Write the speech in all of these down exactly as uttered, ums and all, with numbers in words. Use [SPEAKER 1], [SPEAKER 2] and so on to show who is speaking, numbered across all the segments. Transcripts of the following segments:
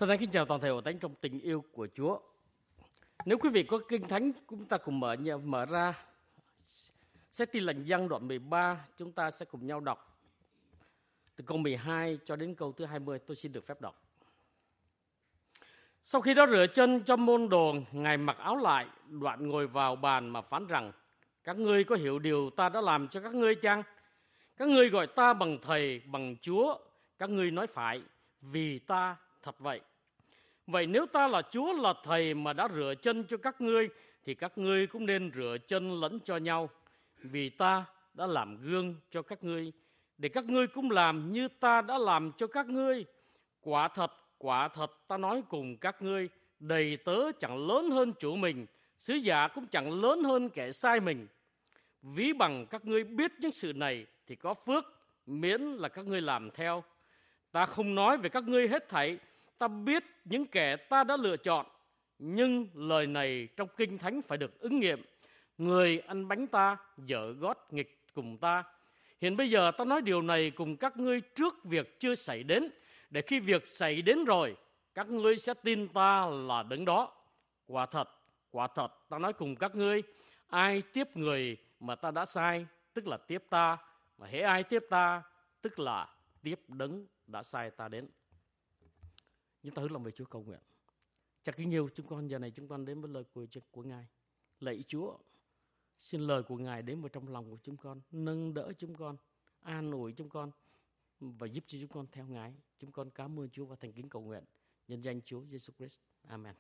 [SPEAKER 1] Thân ái kính chào toàn thể hội thánh trong tình yêu của Chúa. Nếu quý vị có Kinh Thánh, chúng ta cùng mở mở ra Sách Tin Lành Giăng đoạn mười ba, chúng ta sẽ cùng nhau đọc từ câu mười hai cho đến câu thứ hai mươi. Tôi xin được phép đọc. Sau khi đó rửa chân cho môn đồ, Ngài mặc áo lại, đoạn ngồi vào bàn mà phán rằng: các ngươi có hiểu điều ta đã làm cho các ngươi chăng? Các ngươi gọi ta bằng thầy, bằng Chúa. Các ngươi nói phải, vì ta thật vậy. Vậy nếu ta là Chúa, là thầy mà đã rửa chân cho các ngươi, thì các ngươi cũng nên rửa chân lẫn cho nhau. Vì ta đã làm gương cho các ngươi, để các ngươi cũng làm như ta đã làm cho các ngươi. Quả thật, quả thật ta nói cùng các ngươi, đầy tớ chẳng lớn hơn chủ mình, sứ giả cũng chẳng lớn hơn kẻ sai mình. Ví bằng các ngươi biết những sự này thì có phước, miễn là các ngươi làm theo. Ta không nói về các ngươi hết thảy, ta biết những kẻ ta đã lựa chọn, nhưng lời này trong Kinh Thánh phải được ứng nghiệm. Người ăn bánh ta dở gót nghịch cùng ta. Hiện bây giờ ta nói điều này cùng các ngươi trước việc chưa xảy đến, để khi việc xảy đến rồi, các ngươi sẽ tin ta là đấng đó. Quả thật, quả thật ta nói cùng các ngươi, ai tiếp người mà ta đã sai, tức là tiếp ta, mà hễ ai tiếp ta, tức là tiếp đấng đã sai ta đến. Chúng ta hướng lòng về Chúa cầu nguyện. Chắc kính nhiều chúng con giờ này chúng con đến với lời của, của Ngài. Lạy Chúa, xin lời của Ngài đến vào trong lòng của chúng con, nâng đỡ chúng con, an ủi chúng con và giúp cho chúng con theo Ngài. Chúng con cảm ơn Chúa và thành kính cầu nguyện nhân danh Chúa Giêsu Christ. Amen.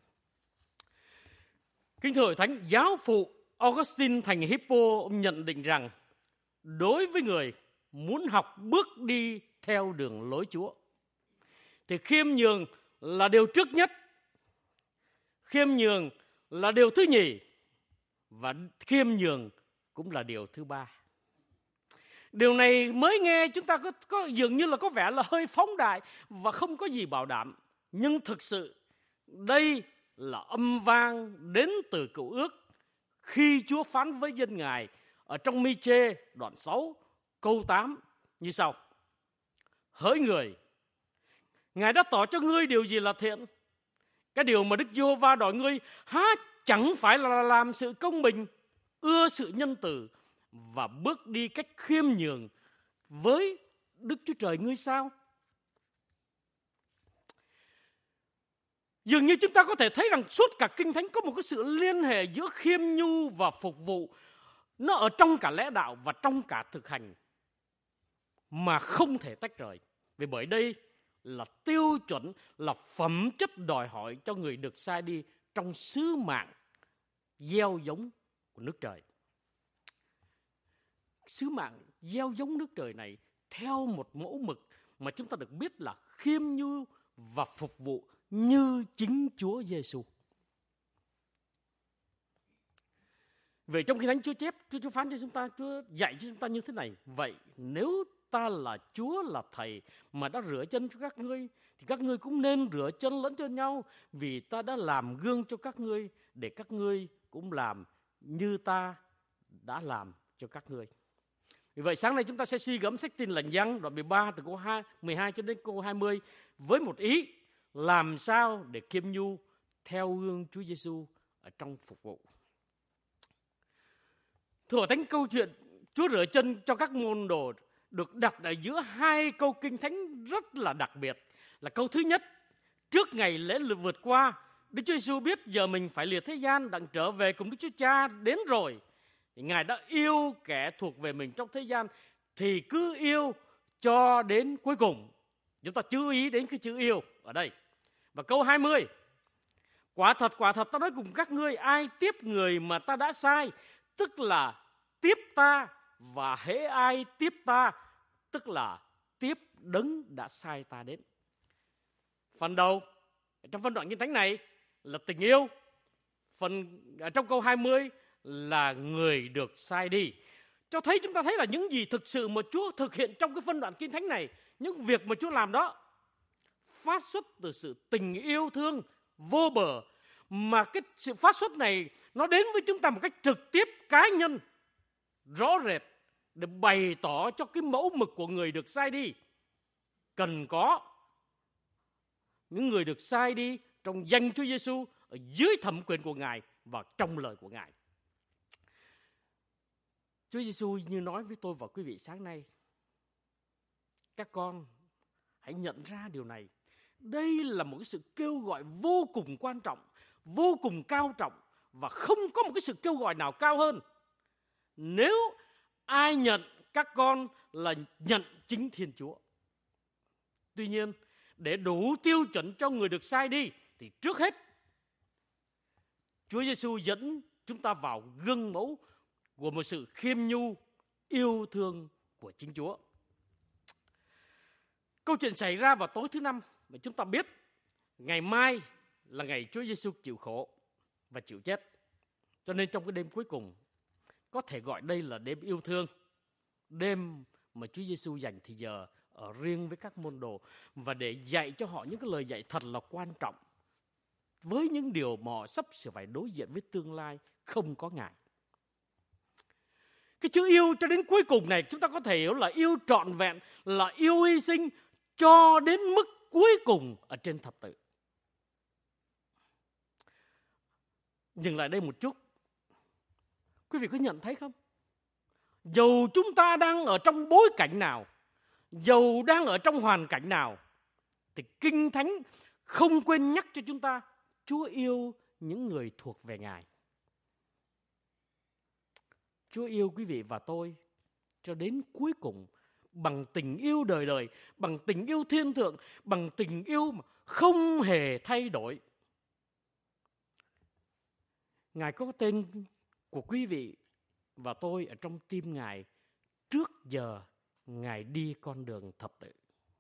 [SPEAKER 1] Kính thưa hội thánh, giáo phụ Augustine thành Hippo ông nhận định rằng đối với người muốn học bước đi theo đường lối Chúa thì khiêm nhường là điều trước nhất, khiêm nhường là điều thứ nhì, và khiêm nhường cũng là điều thứ ba. Điều này mới nghe chúng ta có, có dường như là có vẻ là hơi phóng đại và không có gì bảo đảm. Nhưng thực sự đây là âm vang đến từ Cựu Ước khi Chúa phán với dân Ngài ở trong Mi-chê đoạn sáu câu tám như sau: hỡi người, Ngài đã tỏ cho ngươi điều gì là thiện. Cái điều mà Đức Giê-hô-va đòi ngươi há chẳng phải là làm sự công bình, ưa sự nhân từ và bước đi cách khiêm nhường với Đức Chúa Trời ngươi sao? Dường như chúng ta có thể thấy rằng suốt cả Kinh Thánh có một cái sự liên hệ giữa khiêm nhu và phục vụ. Nó ở trong cả lẽ đạo và trong cả thực hành mà không thể tách rời. Vì bởi đây là tiêu chuẩn, là phẩm chất đòi hỏi cho người được sai đi trong sứ mạng gieo giống của nước trời. Sứ mạng gieo giống nước trời này theo một mẫu mực mà chúng ta được biết là khiêm nhu và phục vụ như chính Chúa Giêsu. Vậy trong Kinh Thánh Chúa chép, Chúa, Chúa phán cho chúng ta, Chúa dạy cho chúng ta như thế này: vậy nếu ta là Chúa, là thầy mà đã rửa chân cho các ngươi, thì các ngươi cũng nên rửa chân lẫn cho nhau, vì ta đã làm gương cho các ngươi, để các ngươi cũng làm như ta đã làm cho các ngươi. Vì vậy sáng nay chúng ta sẽ suy gẫm Sách Tin Lành Giăng đoạn mười ba từ câu mười hai cho đến câu hai mươi với một ý: làm sao để khiêm nhu theo gương Chúa Giêsu ở trong phục vụ. Thưa hội thánh, câu chuyện Chúa rửa chân cho các môn đồ được đặt ở giữa hai câu Kinh Thánh rất là đặc biệt. Là câu thứ nhất, trước ngày lễ vượt qua, Đức Chúa Giêsu biết giờ mình phải lìa thế gian, đặng trở về cùng Đức Chúa Cha đến rồi. Thì Ngài đã yêu kẻ thuộc về mình trong thế gian, thì cứ yêu cho đến cuối cùng. Chúng ta chú ý đến cái chữ yêu ở đây. Và câu hai mươi, quả thật, quả thật ta nói cùng các ngươi, ai tiếp người mà ta đã sai, tức là tiếp ta, và hễ ai tiếp ta, tức là tiếp đấng đã sai ta đến. Phần đầu trong phân đoạn Kinh Thánh này là tình yêu. Phần ở trong câu hai mươi là người được sai đi. Cho thấy chúng ta thấy là những gì thực sự mà Chúa thực hiện trong cái phân đoạn Kinh Thánh này, những việc mà Chúa làm đó phát xuất từ sự tình yêu thương vô bờ, mà cái sự phát xuất này nó đến với chúng ta một cách trực tiếp, cá nhân, rõ rệt, để bày tỏ cho cái mẫu mực của người được sai đi cần có những người được sai đi trong danh Chúa Giêsu ở dưới thẩm quyền của Ngài và trong lời của Ngài. Chúa Giêsu như nói với tôi và quý vị sáng nay, các con hãy nhận ra điều này. Đây là một cái sự kêu gọi vô cùng quan trọng, vô cùng cao trọng, và không có một cái sự kêu gọi nào cao hơn. Nếu ai nhận các con là nhận chính Thiên Chúa. Tuy nhiên, để đủ tiêu chuẩn cho người được sai đi, thì trước hết Chúa Giêsu dẫn chúng ta vào gương mẫu của một sự khiêm nhu, yêu thương của chính Chúa. Câu chuyện xảy ra vào tối thứ năm, và chúng ta biết ngày mai là ngày Chúa Giêsu chịu khổ và chịu chết. Cho nên trong cái đêm cuối cùng, có thể gọi đây là đêm yêu thương, đêm mà Chúa Giêsu dành thì giờ ở riêng với các môn đồ và để dạy cho họ những cái lời dạy thật là quan trọng với những điều mà họ sắp sửa phải đối diện với tương lai không có Ngài. Cái chữ yêu cho đến cuối cùng này chúng ta có thể hiểu là yêu trọn vẹn, là yêu hy sinh cho đến mức cuối cùng ở trên thập tự. Dừng lại đây một chút. Quý vị có nhận thấy không? Dầu chúng ta đang ở trong bối cảnh nào, dầu đang ở trong hoàn cảnh nào, thì Kinh Thánh không quên nhắc cho chúng ta Chúa yêu những người thuộc về Ngài. Chúa yêu quý vị và tôi cho đến cuối cùng bằng tình yêu đời đời, bằng tình yêu thiên thượng, bằng tình yêu mà không hề thay đổi. Ngài có tên của quý vị và tôi ở trong tim Ngài trước giờ Ngài đi con đường thập tự.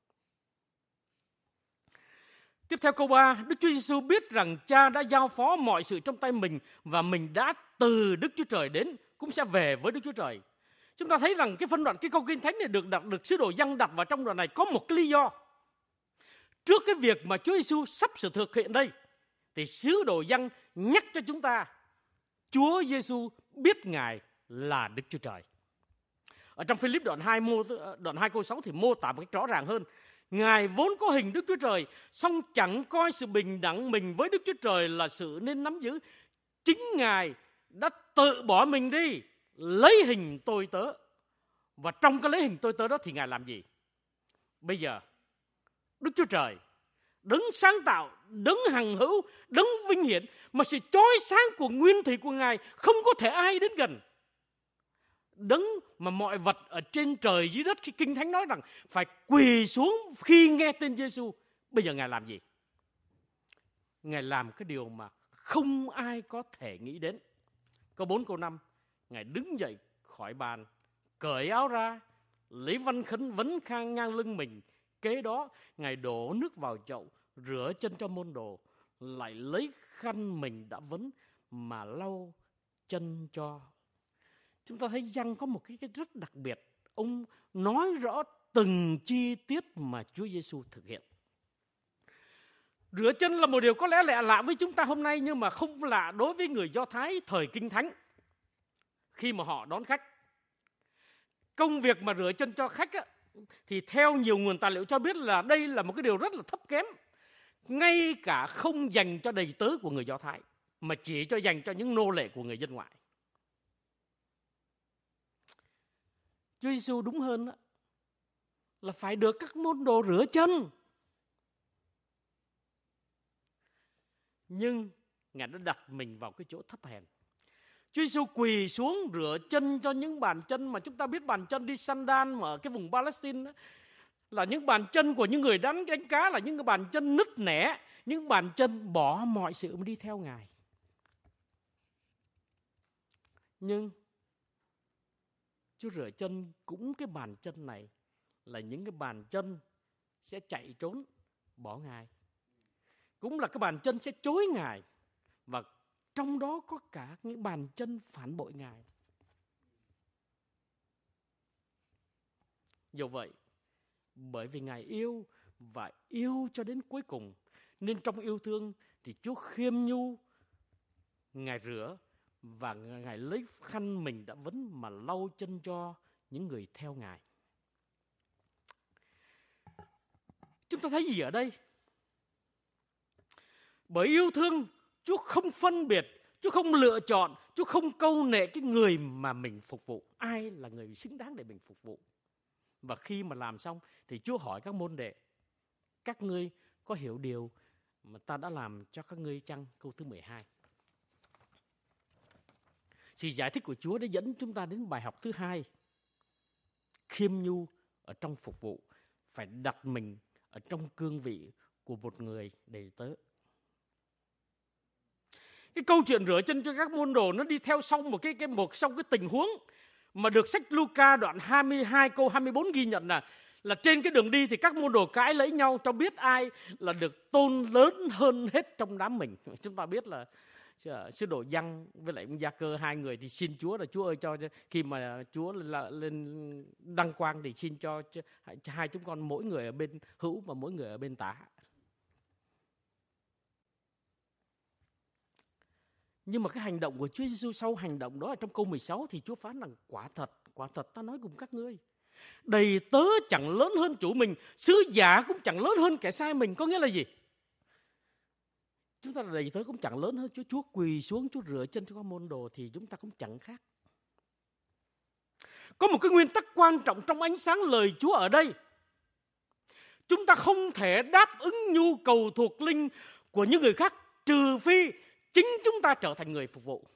[SPEAKER 1] Tiếp theo câu ba, Đức Chúa Giêsu biết rằng Cha đã giao phó mọi sự trong tay mình và mình đã từ Đức Chúa Trời đến, cũng sẽ về với Đức Chúa Trời. Chúng ta thấy rằng cái phân đoạn, cái câu Kinh Thánh này được đặt, được sứ đồ Giăng đặt vào trong đoạn này có một cái lý do. Trước cái việc mà Chúa Giêsu sắp sửa thực hiện đây, thì sứ đồ Giăng nhắc cho chúng ta Chúa Giêsu biết Ngài là Đức Chúa Trời. Ở trong Philip đoạn hai, đoạn hai câu sáu thì mô tả một cách rõ ràng hơn. Ngài vốn có hình Đức Chúa Trời, song chẳng coi sự bình đẳng mình với Đức Chúa Trời là sự nên nắm giữ. Chính Ngài đã tự bỏ mình đi, lấy hình tôi tớ. Và trong cái lấy hình tôi tớ đó thì Ngài làm gì? Bây giờ, Đức Chúa Trời, đấng sáng tạo, đấng hằng hữu, đấng vinh hiển, mà sự chói sáng của nguyên thủy của Ngài không có thể ai đến gần. Đấng mà mọi vật ở trên trời dưới đất, khi Kinh Thánh nói rằng phải quỳ xuống khi nghe tên Giêsu, bây giờ Ngài làm gì? Ngài làm cái điều mà không ai có thể nghĩ đến. Câu bốn, câu năm, Ngài đứng dậy khỏi bàn, cởi áo ra, lấy văn khấn vấn khang ngang lưng mình. Kế đó, Ngài đổ nước vào chậu, rửa chân cho môn đồ, lại lấy khăn mình đã vấn mà lau chân cho. Chúng ta thấy Giăng có một cái, cái rất đặc biệt. Ông nói rõ từng chi tiết mà Chúa Giêsu thực hiện. Rửa chân là một điều có lẽ lạ lạ với chúng ta hôm nay, nhưng mà không lạ đối với người Do Thái thời Kinh Thánh. Khi mà họ đón khách, công việc mà rửa chân cho khách á, thì theo nhiều nguồn tài liệu cho biết là đây là một cái điều rất là thấp kém. Ngay cả không dành cho đầy tớ của người Do Thái, mà chỉ cho dành cho những nô lệ của người dân ngoại. Chúa Giêsu đúng hơn đó, là phải được các môn đồ rửa chân. Nhưng Ngài đã đặt mình vào cái chỗ thấp hèn. Chúa Giêsu quỳ xuống rửa chân cho những bàn chân mà chúng ta biết bàn chân đi Sandan mà ở cái vùng Palestine đó, là những bàn chân của những người đánh đánh cá, là những cái bàn chân nứt nẻ, những bàn chân bỏ mọi sự mà đi theo Ngài. Nhưng Chúa rửa chân cũng cái bàn chân này là những cái bàn chân sẽ chạy trốn bỏ Ngài. Cũng là cái bàn chân sẽ chối Ngài. Và trong đó có cả những bàn chân phản bội Ngài. Dù vậy, bởi vì Ngài yêu và yêu cho đến cuối cùng, nên trong yêu thương thì Chúa khiêm nhu, Ngài rửa và Ngài lấy khăn mình đã vấn mà lau chân cho những người theo Ngài. Chúng ta thấy gì ở đây? Bởi yêu thương, Chúa không phân biệt, Chúa không lựa chọn, Chúa không câu nệ cái người mà mình phục vụ. Ai là người xứng đáng để mình phục vụ. Và khi mà làm xong thì Chúa hỏi các môn đệ: các ngươi có hiểu điều mà ta đã làm cho các ngươi chăng? Câu thứ mười hai. Sự giải thích của Chúa đã dẫn chúng ta đến bài học thứ hai. Khiêm nhu ở trong phục vụ, phải đặt mình ở trong cương vị của một người đầy tớ. Cái câu chuyện rửa chân cho các môn đồ nó đi theo sau một cái cái một sau cái tình huống mà được sách Luca đoạn hai mươi hai câu hai mươi bốn ghi nhận là là trên cái đường đi thì các môn đồ cãi lấy nhau cho biết ai là được tôn lớn hơn hết trong đám mình. Chúng ta biết là sứ đồ Giăng với lại ông Gia Cơ, hai người thì xin Chúa là Chúa ơi cho khi mà Chúa là lên đăng quang thì xin cho, cho hai chúng con mỗi người ở bên hữu và mỗi người ở bên tả. Nhưng mà cái hành động của Chúa Giêsu sau hành động đó ở trong câu mười sáu thì Chúa phán rằng quả thật, quả thật ta nói cùng các ngươi, đầy tớ chẳng lớn hơn chủ mình, sứ giả cũng chẳng lớn hơn kẻ sai mình. Có nghĩa là gì? Chúng ta là đầy tớ cũng chẳng lớn hơn Chúa. Chúa quỳ xuống, Chúa rửa chân cho các môn đồ thì chúng ta cũng chẳng khác. Có một cái nguyên tắc quan trọng trong ánh sáng lời Chúa ở đây. Chúng ta không thể đáp ứng nhu cầu thuộc linh của những người khác trừ phi chính chúng ta trở thành người phục vụ.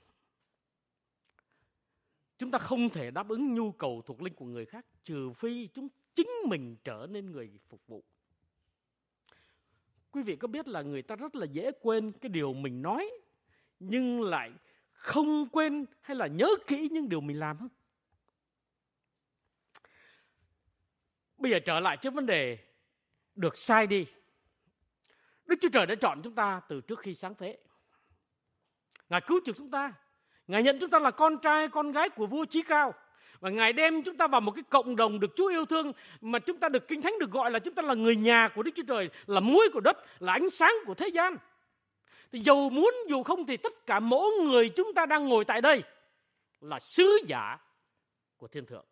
[SPEAKER 1] Chúng ta không thể đáp ứng nhu cầu thuộc linh của người khác trừ phi chúng chính mình trở nên người phục vụ. Quý vị có biết là người ta rất là dễ quên cái điều mình nói, nhưng lại không quên hay là nhớ kỹ những điều mình làm không? Bây giờ trở lại trước vấn đề được sai đi. Đức Chúa Trời đã chọn chúng ta từ trước khi sáng thế. Ngài cứu chuộc chúng ta. Ngài nhận chúng ta là con trai, con gái của vua Chí Cao. Và Ngài đem chúng ta vào một cái cộng đồng được Chúa yêu thương, mà chúng ta được Kinh Thánh được gọi là chúng ta là người nhà của Đức Chúa Trời, là muối của đất, là ánh sáng của thế gian. Thì dầu muốn dù không thì tất cả mỗi người chúng ta đang ngồi tại đây là sứ giả của thiên thượng.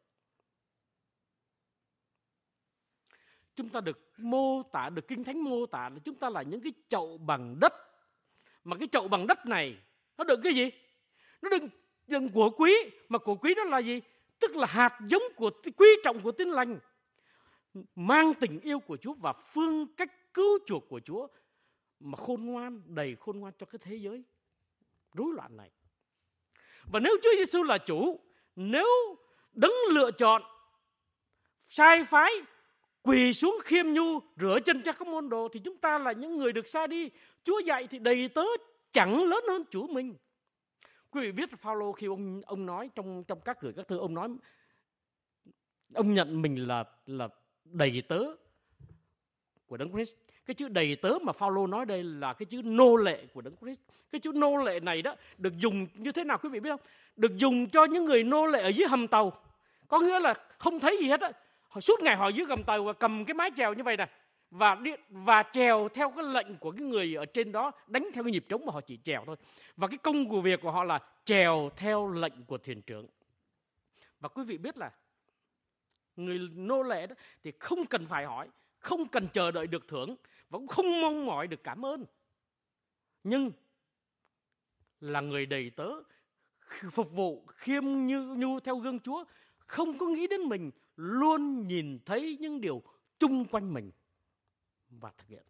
[SPEAKER 1] Chúng ta được mô tả, được Kinh Thánh mô tả là chúng ta là những cái chậu bằng đất. Mà cái chậu bằng đất này nó đựng cái gì? Nó đựng, đựng của quý. Mà của quý đó là gì? Tức là hạt giống của quý trọng của Tin Lành, mang tình yêu của Chúa và phương cách cứu chuộc của Chúa, mà khôn ngoan, đầy khôn ngoan cho cái thế giới rối loạn này. Và nếu Chúa Giêsu là chủ, nếu Đấng lựa chọn sai phái quỳ xuống khiêm nhu rửa chân cho các môn đồ, thì chúng ta là những người được sai đi. Chúa dạy thì đầy tớ chẳng lớn hơn chủ mình. Quý vị biết Phao-lô khi ông ông nói trong trong các gửi các thư, ông nói ông nhận mình là là đầy tớ của Đấng Christ. Cái chữ đầy tớ mà Phao-lô nói đây là cái chữ nô lệ của Đấng Christ. Cái chữ nô lệ này đó được dùng như thế nào quý vị biết không? Được dùng cho những người nô lệ ở dưới hầm tàu. Có nghĩa là không thấy gì hết á. Suốt ngày họ dưới gầm tàu và cầm cái mái chèo như vậy nè, và đi, và trèo theo cái lệnh của cái người ở trên đó, đánh theo cái nhịp trống mà họ chỉ trèo thôi. Và cái công của việc của họ là trèo theo lệnh của thuyền trưởng. Và quý vị biết là người nô lệ đó thì không cần phải hỏi, không cần chờ đợi được thưởng, và cũng không mong mỏi được cảm ơn. Nhưng là người đầy tớ, phục vụ khiêm như nhu theo gương Chúa, không có nghĩ đến mình, luôn nhìn thấy những điều chung quanh mình và thực hiện.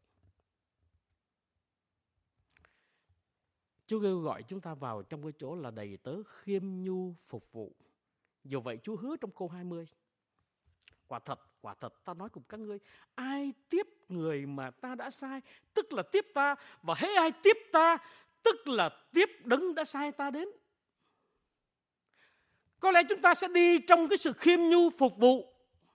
[SPEAKER 1] Chúa kêu gọi chúng ta vào trong cái chỗ là đầy tớ khiêm nhu phục vụ. Dù vậy Chúa hứa trong câu hai mươi: quả thật, quả thật ta nói cùng các ngươi, ai tiếp người mà ta đã sai, tức là tiếp ta, và hễ ai tiếp ta, tức là tiếp Đấng đã sai ta đến. Có lẽ chúng ta sẽ đi trong cái sự khiêm nhu phục vụ.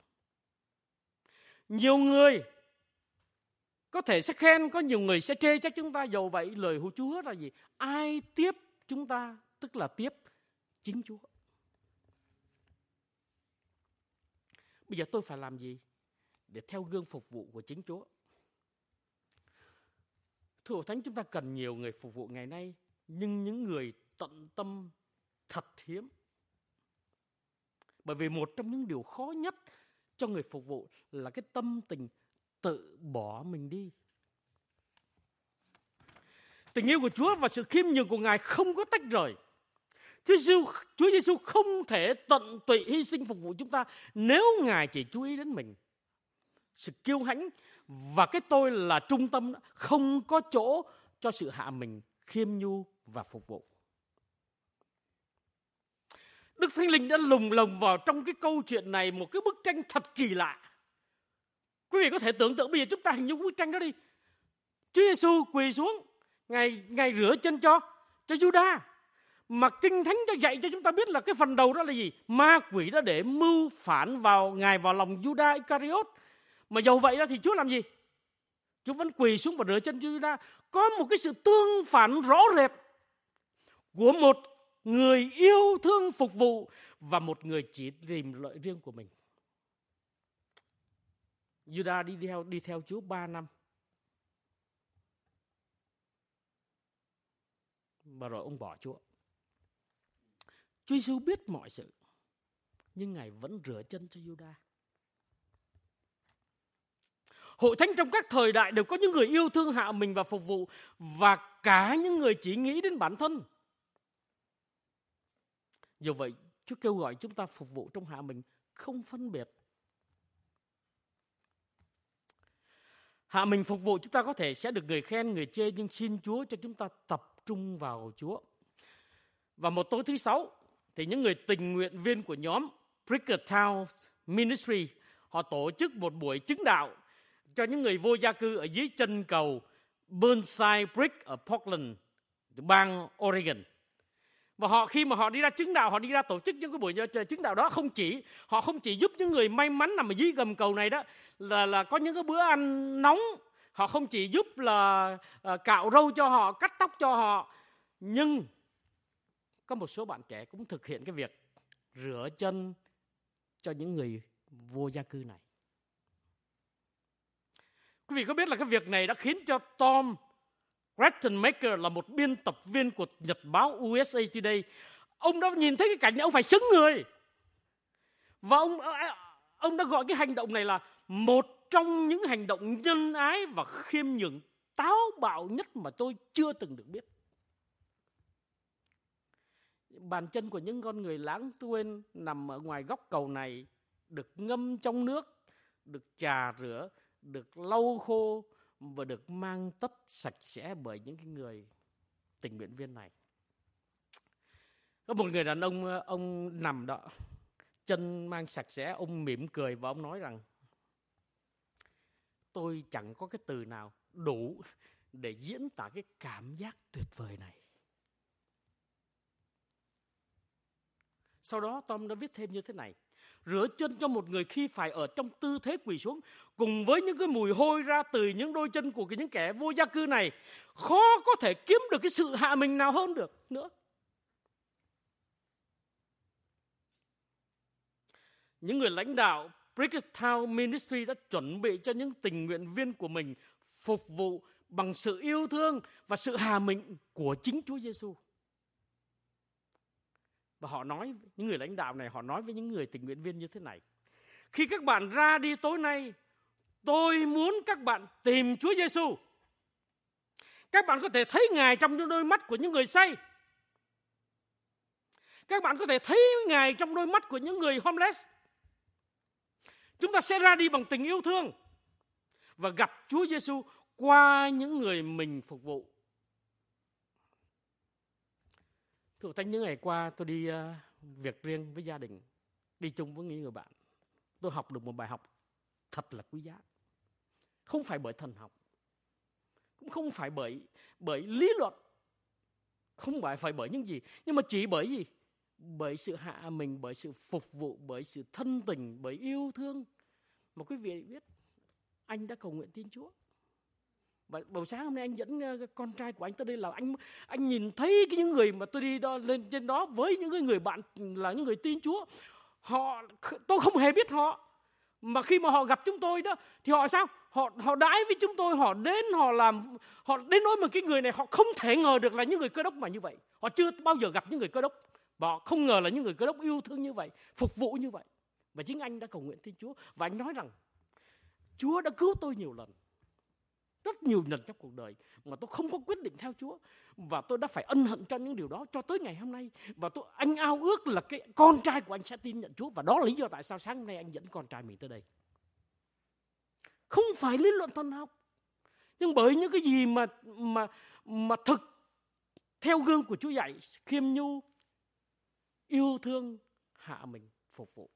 [SPEAKER 1] Nhiều người có thể sẽ khen, có nhiều người sẽ chê trách chúng ta. Dầu vậy lời của Chúa hứa là gì? Ai tiếp chúng ta, tức là tiếp chính Chúa. Bây giờ tôi phải làm gì để theo gương phục vụ của chính Chúa? Thưa Hội Thánh, chúng ta cần nhiều người phục vụ ngày nay, nhưng những người tận tâm thật hiếm. Bởi vì một trong những điều khó nhất cho người phục vụ là cái tâm tình tự bỏ mình đi. Tình yêu của Chúa và sự khiêm nhường của Ngài không có tách rời. Chúa Giêsu, Chúa Giêsu không thể tận tụy hy sinh phục vụ chúng ta nếu Ngài chỉ chú ý đến mình. Sự kiêu hãnh và cái tôi là trung tâm không có chỗ cho sự hạ mình, khiêm nhu và phục vụ. Đức Thánh Linh đã lồng lồng vào trong cái câu chuyện này một cái bức tranh thật kỳ lạ. Quý vị có thể tưởng tượng bây giờ chúng ta hình dung bức tranh đó đi. Chúa Giêsu quỳ xuống, Ngài Ngài rửa chân cho cho Judas. Mà Kinh Thánh cho dạy cho chúng ta biết là cái phần đầu đó là gì? Ma quỷ đã để mưu phản vào Ngài vào lòng Judas Iscariot. Mà dầu vậy đó thì Chúa làm gì? Chúa vẫn quỳ xuống và rửa chân cho Judas. Có một cái sự tương phản rõ rệt của một người yêu thương phục vụ và một người chỉ tìm lợi riêng của mình. Judas đi theo đi theo Chúa ba năm. Và rồi ông bỏ Chúa. Chúa Giêsu biết mọi sự, nhưng Ngài vẫn rửa chân cho Judas. Hội thánh trong các thời đại đều có những người yêu thương hạ mình và phục vụ, và cả những người chỉ nghĩ đến bản thân. Dù vậy, Chúa kêu gọi chúng ta phục vụ trong hạ mình, không phân biệt. Hạ mình phục vụ chúng ta có thể sẽ được người khen, người chê, nhưng xin Chúa cho chúng ta tập trung vào Chúa. Và một tối thứ sáu, thì những người tình nguyện viên của nhóm Brickertown Ministry, họ tổ chức một buổi chứng đạo cho những người vô gia cư ở dưới chân cầu Burnside Bridge ở Portland, bang Oregon. Và họ khi mà họ đi ra chứng đạo, họ đi ra tổ chức những cái buổi chứng đạo đó, không chỉ họ không chỉ giúp những người may mắn nằm ở dưới gầm cầu này đó là là có những cái bữa ăn nóng, họ không chỉ giúp là uh, cạo râu cho họ, cắt tóc cho họ, nhưng có một số bạn trẻ cũng thực hiện cái việc rửa chân cho những người vô gia cư này. Quý vị có biết là cái việc này đã khiến cho Tom Rattenmaker là một biên tập viên của nhật báo u ét a Today, ông đã nhìn thấy cái cảnh này, ông phải sững người. Và ông, ông đã gọi cái hành động này là một trong những hành động nhân ái và khiêm nhường táo bạo nhất mà tôi chưa từng được biết. Bàn chân của những con người lãng quên nằm ở ngoài góc cầu này được ngâm trong nước, được chà rửa, được lau khô và được mang tất sạch sẽ bởi những cái người tình nguyện viên này. Có một người đàn ông, ông nằm đó, chân mang sạch sẽ, ông mỉm cười và ông nói rằng: tôi chẳng có cái từ nào đủ để diễn tả cái cảm giác tuyệt vời này. Sau đó Tom đã viết thêm như thế này: rửa chân cho một người khi phải ở trong tư thế quỳ xuống, cùng với những cái mùi hôi ra từ những đôi chân của những kẻ vô gia cư này, khó có thể kiếm được cái sự hạ mình nào hơn được nữa. Những người lãnh đạo Brickertown Ministry đã chuẩn bị cho những tình nguyện viên của mình phục vụ bằng sự yêu thương và sự hạ mình của chính Chúa Giêsu. Và họ nói, những người lãnh đạo này, họ nói với những người tình nguyện viên như thế này: khi các bạn ra đi tối nay, tôi muốn các bạn tìm Chúa Giêsu. Các bạn có thể thấy Ngài trong những đôi mắt của những người say. Các bạn có thể thấy Ngài trong đôi mắt của những người homeless. Chúng ta sẽ ra đi bằng tình yêu thương và gặp Chúa Giêsu qua những người mình phục vụ. Thưa Thánh, những ngày qua tôi đi uh, việc riêng với gia đình, đi chung với những người bạn. Tôi học được một bài học thật là quý giá. Không phải bởi thần học, cũng không phải bởi bởi lý luận, không phải phải bởi những gì, nhưng mà chỉ bởi gì? Bởi sự hạ mình, bởi sự phục vụ, bởi sự thân tình, bởi yêu thương. Mà quý vị biết, anh đã cầu nguyện tin Chúa. Và buổi sáng hôm nay anh dẫn con trai của anh tới đây là anh anh nhìn thấy cái những người mà tôi đi đó, lên trên đó với những người, người bạn là những người tin Chúa. Họ, tôi không hề biết họ. Mà khi mà họ gặp chúng tôi đó thì họ sao? Họ họ đãi với chúng tôi, họ đến họ làm, họ đến nỗi mà cái người này họ không thể ngờ được là những người Cơ Đốc mà như vậy. Họ chưa bao giờ gặp những người Cơ Đốc. Và họ không ngờ là những người Cơ Đốc yêu thương như vậy, phục vụ như vậy. Và chính anh đã cầu nguyện tin Chúa và anh nói rằng Chúa đã cứu tôi nhiều lần. rất nhiều lần trong cuộc đời mà tôi không có quyết định theo Chúa, và tôi đã phải ân hận cho những điều đó cho tới ngày hôm nay. Và tôi anh ao ước là cái con trai của anh sẽ tin nhận Chúa, và đó là lý do tại sao sáng nay anh dẫn con trai mình tới đây. Không phải lý luận thần học, nhưng bởi những cái gì mà mà mà thực theo gương của Chúa dạy: khiêm nhu, yêu thương, hạ mình, phục vụ.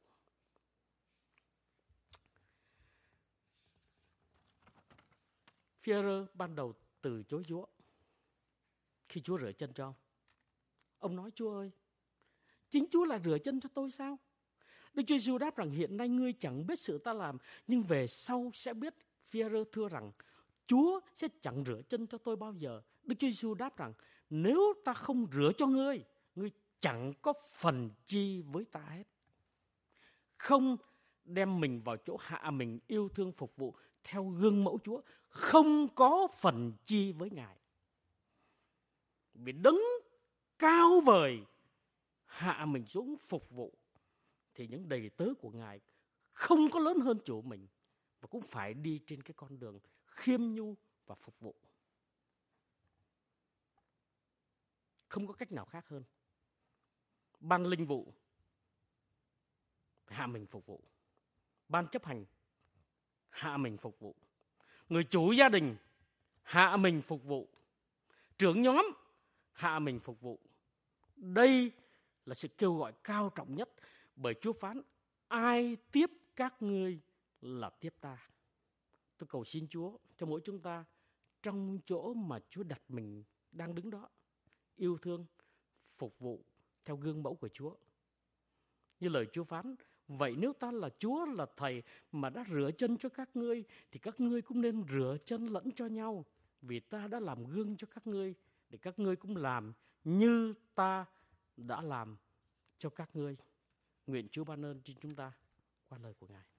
[SPEAKER 1] Phi-e-rơ ban đầu từ chối Chúa khi Chúa rửa chân cho ông. Ông nói: Chúa ơi, chính Chúa là rửa chân cho tôi sao? Đức Chúa Giêsu đáp rằng: hiện nay ngươi chẳng biết sự ta làm, nhưng về sau sẽ biết. Phi-e-rơ thưa rằng: Chúa sẽ chẳng rửa chân cho tôi bao giờ. Đức Chúa Giêsu đáp rằng: nếu ta không rửa cho ngươi, ngươi chẳng có phần chi với ta hết. Không đem mình vào chỗ hạ mình, yêu thương phục vụ theo gương mẫu Chúa, không có phần chi với Ngài. Vì đấng cao vời hạ mình xuống phục vụ, thì những đầy tớ của Ngài không có lớn hơn chủ mình, và cũng phải đi trên cái con đường khiêm nhu và phục vụ. Không có cách nào khác hơn. Ban linh vụ hạ mình phục vụ, ban chấp hành hạ mình phục vụ, người chủ gia đình hạ mình phục vụ, trưởng nhóm hạ mình phục vụ. Đây là sự kêu gọi cao trọng nhất, bởi Chúa phán: ai tiếp các ngươi là tiếp ta. Tôi cầu xin Chúa cho mỗi chúng ta, trong chỗ mà Chúa đặt mình đang đứng đó, yêu thương, phục vụ theo gương mẫu của Chúa. Như lời Chúa phán: vậy nếu ta là Chúa, là Thầy mà đã rửa chân cho các ngươi, thì các ngươi cũng nên rửa chân lẫn cho nhau, vì ta đã làm gương cho các ngươi, để các ngươi cũng làm như ta đã làm cho các ngươi. Nguyện Chúa ban ơn trên chúng ta qua lời của Ngài.